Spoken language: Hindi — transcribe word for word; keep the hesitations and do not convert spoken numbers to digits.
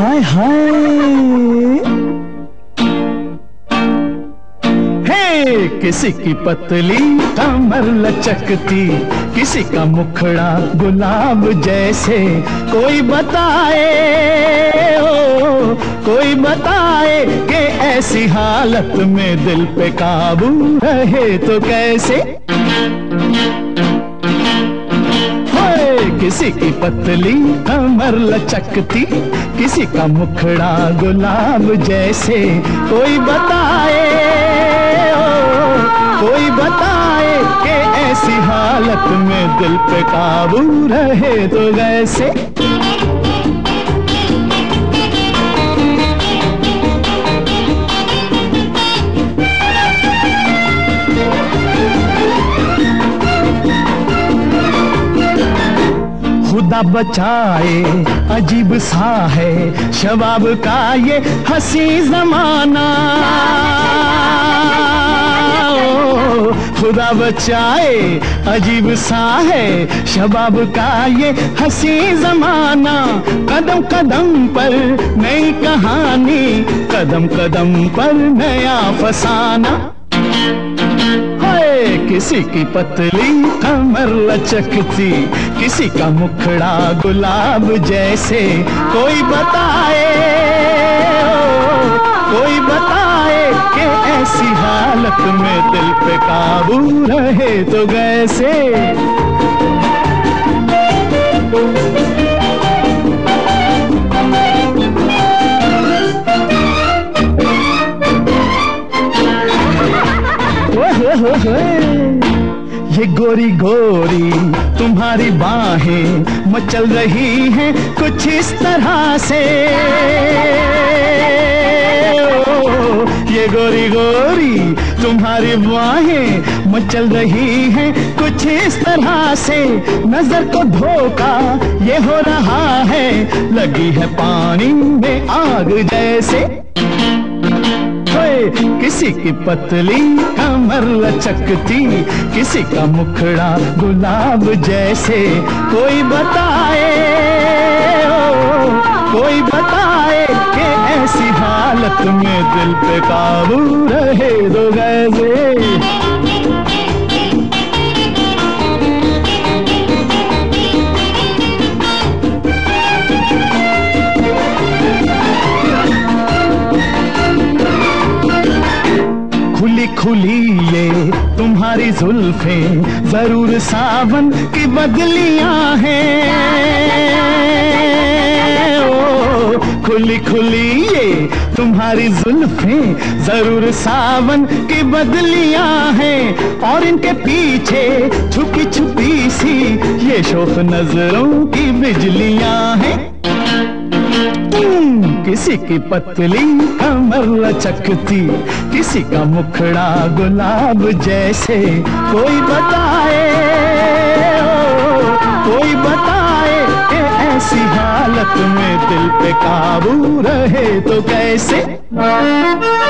हाय हाय हे, किसी की पतली कमर लचकती, किसी का मुखड़ा गुलाब जैसे, कोई बताए ओ कोई बताए कि ऐसी हालत में दिल पे काबू रहे तो कैसे। किसी की पतली कमर लचकती, किसी का मुखड़ा गुलाब जैसे, कोई बताए ओ कोई बताए कि ऐसी हालत में दिल पे काबू रहे तो कैसे। खुदा बचाए अजीब सा है शबाब का ये हंसी जमाना, ओ, खुदा बचाए अजीब सा है शबाब का ये हंसी जमाना। कदम कदम पर नई कहानी, कदम कदम पर नया फसाना। किसी की पतली कमर लचकती, किसी का मुखड़ा गुलाब जैसे, कोई बताए ओ, कोई बताए कि ऐसी हालत में दिल पे काबू रहे तो कैसे। ये गोरी गोरी तुम्हारी बाहें मचल रही हैं कुछ इस तरह से, ओ, ये गोरी गोरी तुम्हारी बाहें मचल रही हैं कुछ इस तरह से। नजर को धोखा ये हो रहा है, लगी है पानी में आग जैसे। किसी की पतली कमर लचकती, किसी का मुखड़ा गुलाब जैसे, कोई बताए ओ कोई बताए कि ऐसी हालत में दिल पे काबू रहे तो कैसे। खुली खुली ये तुम्हारी जुल्फें जरूर सावन की बदलियां हैं, ओ खुली खुली ये तुम्हारी जुल्फें जरूर सावन की बदलियां हैं। और इनके पीछे छुपी छुपी सी ये शौक नजरों की बिजलियां हैं। किसी की पतली कमर लचकती, किसी का मुखड़ा गुलाब जैसे, कोई बताए ओ कोई बताए कि ऐसी हालत में दिल पे काबू रहे तो कैसे।